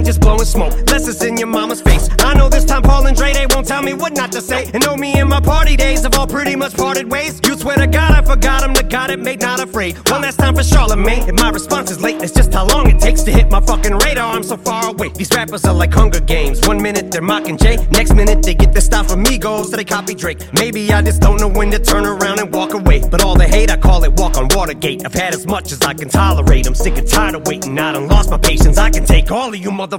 just blowing smoke. Less is in your mama's face. I know this time Paul and Dre, they won't tell me what not to say. And know me and my party days have all pretty much parted ways. You swear to God I forgot him, the God it made not afraid. One last time for Charlemagne. If my response is late, it's just how long it takes to hit my fucking radar. I'm so far away. These rappers are like Hunger Games. 1 minute they're mocking Jay, next minute they get their style from Migos, so they copy Drake. Maybe I just don't know when to turn around and walk away. But all the hate, I call it walk on Watergate. I've had as much as I can tolerate. I'm sick and tired of waiting. I done lost my patience. I can take all of you motherfuckers